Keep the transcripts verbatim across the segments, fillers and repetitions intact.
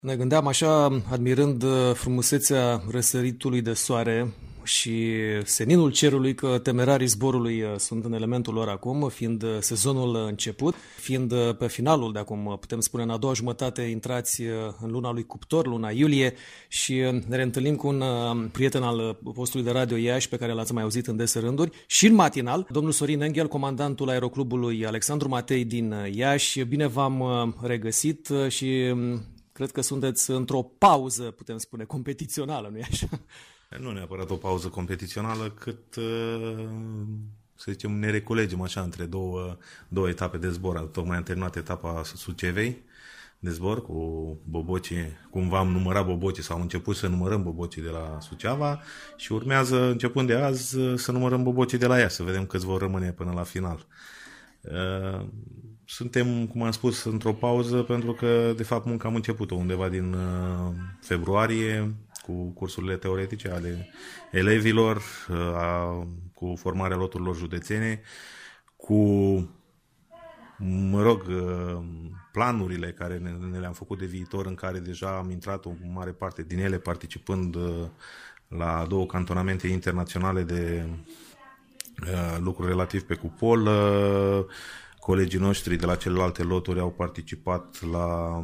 Ne gândeam așa, admirând frumusețea răsăritului de soare și seninul cerului, că temerarii zborului sunt în elementul lor acum, fiind sezonul început, fiind pe finalul de acum, putem spune, în a doua jumătate, intrați în luna lui Cuptor, luna iulie, și ne reîntâlnim cu un prieten al postului de radio Iași, pe care l-ați mai auzit în dese rânduri, și în matinal, domnul Sorin Enghel, comandantul aeroclubului Alexandru Matei din Iași. Bine v-am regăsit și cred că sunteți într-o pauză, putem spune, competițională, nu-i așa? Nu neapărat o pauză competițională, cât, să zicem, ne reculegem așa între două, două etape de zbor. Tocmai am terminat etapa Sucevei de zbor cu bobocii, cumva am numărat bobocii sau am început să numărăm bobocii de la Suceava și urmează, începând de azi, să numărăm bobocii de la ea, să vedem câți vor rămâne până la final. Suntem, cum am spus, într-o pauză pentru că, de fapt, munca am început-o undeva din februarie, cu cursurile teoretice ale elevilor, a, cu formarea loturilor județene, cu, mă rog, planurile care ne, ne le-am făcut de viitor, în care deja am intrat o mare parte din ele, participând la două cantonamente internaționale de lucruri relativ pe cupol. Colegii noștri de la celelalte loturi au participat la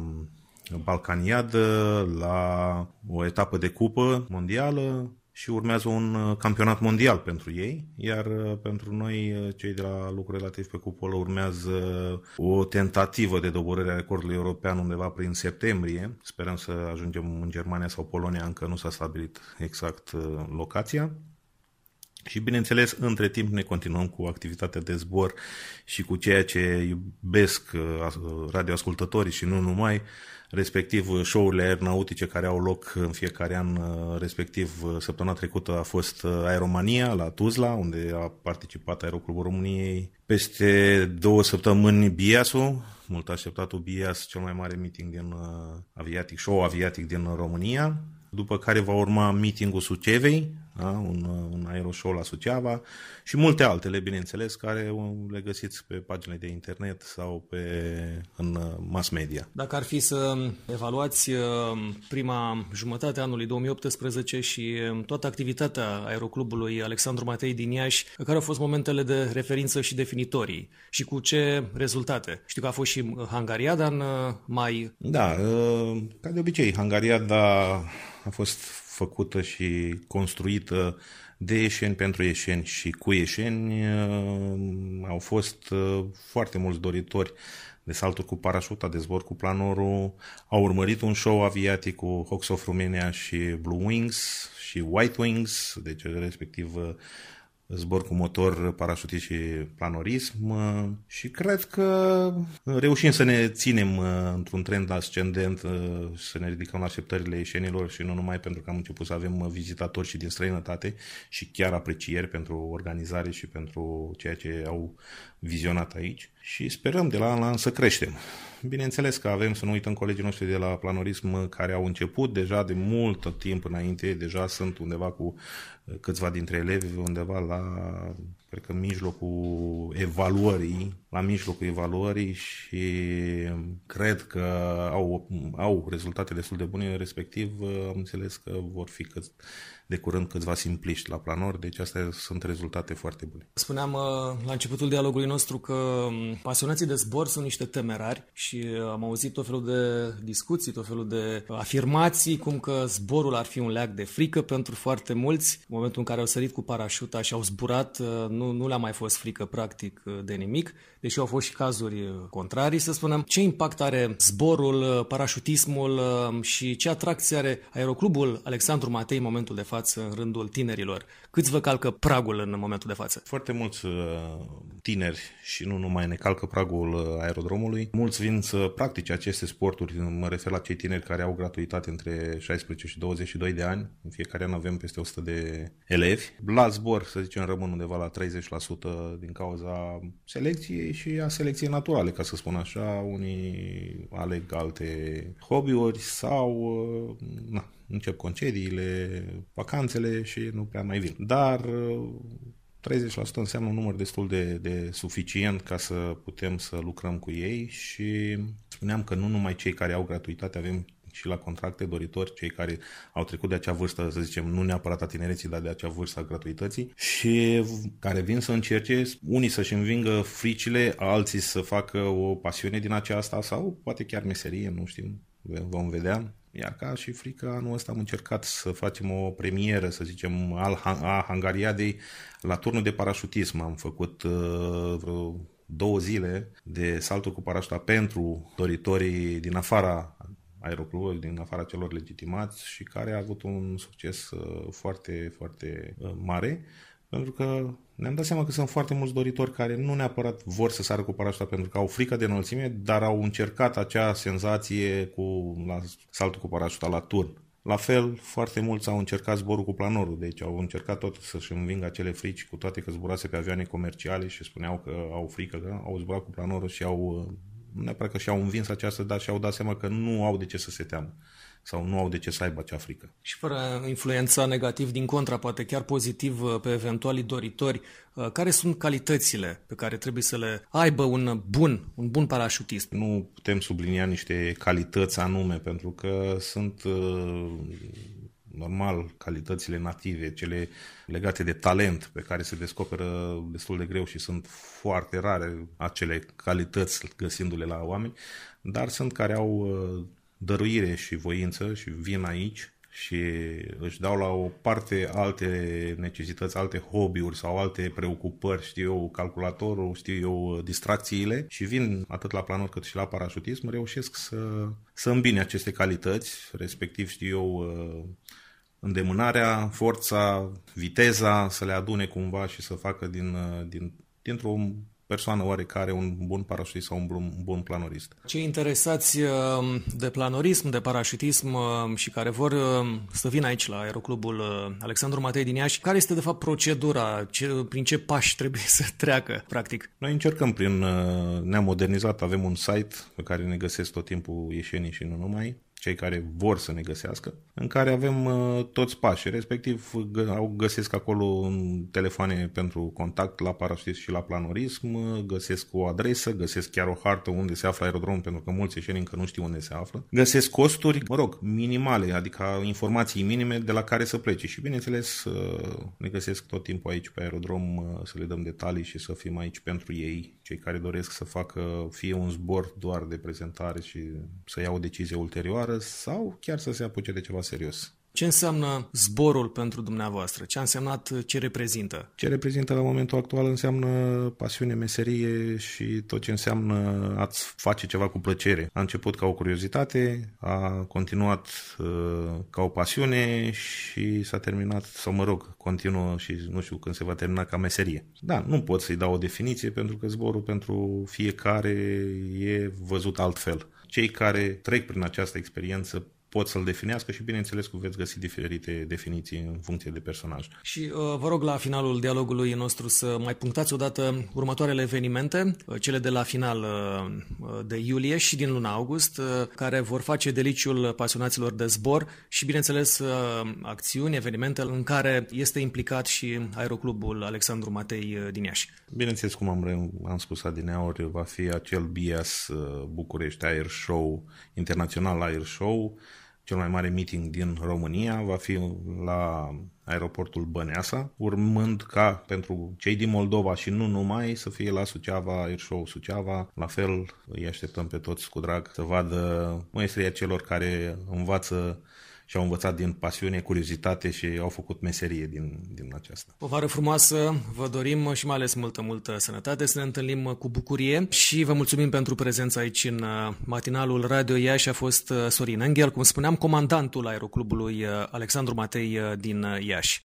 Balcaniadă, la o etapă de cupă mondială și urmează un campionat mondial pentru ei, iar pentru noi, cei de la lucruri relativ pe cupolă, urmează o tentativă de doborâre a recordului european undeva prin septembrie. Sperăm să ajungem în Germania sau Polonia, încă nu s-a stabilit exact locația. Și, bineînțeles, între timp ne continuăm cu activitatea de zbor și cu ceea ce iubesc radioascultătorii și nu numai, respectiv show-urile aeronautice care au loc în fiecare an, respectiv săptămâna trecută a fost Aeromania la Tuzla, unde a participat Aeroclubul României. Peste două săptămâni Biasul, mult așteptatul Bias, cel mai mare meeting din aviatic, show aviatic din România, după care va urma meetingul Sucevei, da? un, un aeroshow la Suceava și multe altele, bineînțeles, care le găsiți pe paginile de internet sau pe, în mass media. Dacă ar fi să evaluați prima jumătate a anului două mii optsprezece și toată activitatea aeroclubului Alexandru Matei din Iași, care au fost momentele de referință și definitorii și cu ce rezultate? Știu că a fost și Hungariada în mai. Da, ca de obicei, Hungariada a fost făcută și construită de ieșeni pentru ieșeni și cu ieșeni. Au fost foarte mulți doritori de salturi cu parașuta, de zbor cu planorul. Au urmărit un show aviatic cu Hawks of Romania și Blue Wings și White Wings, deci respectiv zbor cu motor, parașutist și planorism, și cred că reușim să ne ținem într-un trend ascendent, să ne ridicăm la așteptările ieșenilor și nu numai, pentru că am început să avem vizitatori și din străinătate și chiar aprecieri pentru organizare și pentru ceea ce au vizionat aici și sperăm de la an la an să creștem. Bineînțeles că avem, să nu uităm, colegii noștri de la planorism care au început deja de mult timp înainte, deja sunt undeva cu câțiva dintre elevi, undeva la, cred că, mijlocul evaluării, la mijlocul evaluării și cred că au, au rezultate destul de bune, respectiv am înțeles că vor fi cât, de curând câțiva simpliști la planor, deci astea sunt rezultate foarte bune. Spuneam la începutul dialogului nostru că pasionații de zbor sunt niște temerari și am auzit tot felul de discuții, tot felul de afirmații, cum că zborul ar fi un leac de frică pentru foarte mulți. În momentul în care au sărit cu parașuta și au zburat, nu, nu le-a mai fost frică practic de nimic, deși au fost și cazuri contrarii, să spunem. Ce impact are zborul, parașutismul și ce atracție are aeroclubul Alexandru Matei în momentul de față în rândul tinerilor? Câți vă calcă pragul în momentul de față? Foarte mulți tineri și nu numai ne calcă pragul aerodromului. Mulți vin să practice aceste sporturi, mă refer la cei tineri care au gratuitate între șaisprezece și douăzeci și doi de ani. În fiecare an avem peste o sută de elevi. La zbor, să zicem, rămân undeva la treizeci la sută din cauza selecției și a selecției naturale, ca să spun așa. Unii aleg alte hobby-uri sau na, încep concediile, vacanțele și nu prea mai vin. Dar treizeci la sută înseamnă un număr destul de, de suficient ca să putem să lucrăm cu ei și spuneam că nu numai cei care au gratuitate, avem și la contracte doritori, cei care au trecut de acea vârstă, să zicem, nu neapărat a tinereții, dar de acea vârstă a gratuității și care vin să încerce, unii să-și învingă fricile, alții să facă o pasiune din aceasta sau poate chiar meserie, nu știm, vom vedea. Iar ca și frică, anul ăsta am încercat să facem o premieră, să zicem, a Hangariadei la turnul de parașutism. Am făcut uh, vreo două zile de saltul cu parașuta pentru doritorii din afara aeroclubului, din afara celor legitimați și care a avut un succes uh, foarte, foarte uh, mare. Pentru că ne-am dat seama că sunt foarte mulți doritori care nu neapărat vor să sară cu parașuta pentru că au frică de înălțime, dar au încercat acea senzație cu la saltul cu parașuta la turn. La fel, foarte mulți au încercat zborul cu planorul, deci au încercat tot să-și învingă acele frici, cu toate că zburase pe avioane comerciale și spuneau că au frică, că au zburat cu planorul și au, nu neapărat că și-au învins această, dar și-au dat seama că nu au de ce să se teamă sau nu au de ce să aibă acea frică. Și fără influența negativ, din contra, poate chiar pozitiv pe eventualii doritori, care sunt calitățile pe care trebuie să le aibă un bun, un bun parașutist? Nu putem sublinia niște calități anume, pentru că sunt normal calitățile native, cele legate de talent pe care se descoperă destul de greu și sunt foarte rare acele calități găsindu-le la oameni, dar sunt care au dăruire și voință și vin aici și își dau la o parte alte necesități, alte hobby-uri sau alte preocupări, știu eu, calculatorul, știu eu, distracțiile și vin atât la planor cât și la parașutism, reușesc să, să îmbine aceste calități, respectiv, știu eu, îndemânarea, forța, viteza, să le adune cumva și să facă din, din, dintr-o persoană oarecare un bun parașutist sau un bun, un bun planorist. Cei interesați de planorism, de parașutism și care vor să vină aici la Aeroclubul Alexandru Matei din Iași, care este de fapt procedura? Ce, prin ce pași trebuie să treacă, practic? Noi încercăm prin, ne-am modernizat, avem un site pe care ne găsesc tot timpul ieșenii și nu numai, cei care vor să ne găsească, în care avem uh, toți pașii, respectiv gă- au găsesc acolo telefoane pentru contact la parașutist și la planorism, găsesc o adresă, găsesc chiar o hartă unde se află aerodromul, pentru că mulți ieșeni încă nu știu unde se află, găsesc costuri, mă rog, minimale, adică informații minime de la care să plece și bineînțeles uh, ne găsesc tot timpul aici pe aerodrom uh, să le dăm detalii și să fim aici pentru ei, cei care doresc să facă fie un zbor doar de prezentare și să ia o decizie ulterioară sau chiar să se apuce de ceva serios. Ce înseamnă zborul pentru dumneavoastră? Ce a însemnat, ce reprezintă? Ce reprezintă la momentul actual înseamnă pasiune, meserie și tot ce înseamnă a-ți face ceva cu plăcere. A început ca o curiozitate, a continuat uh, ca o pasiune și s-a terminat, sau mă rog, continuă și nu știu când se va termina ca meserie. Da, nu pot să-i dau o definiție pentru că zborul pentru fiecare e văzut altfel. Cei care trec prin această experiență pot să-l definească și bineînțeles că veți găsi diferite definiții în funcție de personaj. Și uh, vă rog la finalul dialogului nostru să mai punctați odată următoarele evenimente, uh, cele de la final uh, de iulie și din luna august, uh, care vor face deliciul pasionaților de zbor și bineînțeles uh, acțiuni, evenimente în care este implicat și Aeroclubul Alexandru Matei uh, din Iași. Bineînțeles, cum am, am spus adineauri, va fi acel B I A S uh, București Air Show, Internațional Air Show, cel mai mare meeting din România, va fi la aeroportul Băneasa, urmând ca pentru cei din Moldova și nu numai să fie la Suceava, Air Show Suceava. La fel îi așteptăm pe toți cu drag să vadă maestria celor care învață și au învățat din pasiune, curiozitate și au făcut meserie din, din aceasta. O vară frumoasă, vă dorim și mai ales multă, multă sănătate, să ne întâlnim cu bucurie și vă mulțumim pentru prezența aici în matinalul Radio Iași. A fost Sorin Engel, cum spuneam, comandantul Aeroclubului Alexandru Matei din Iași.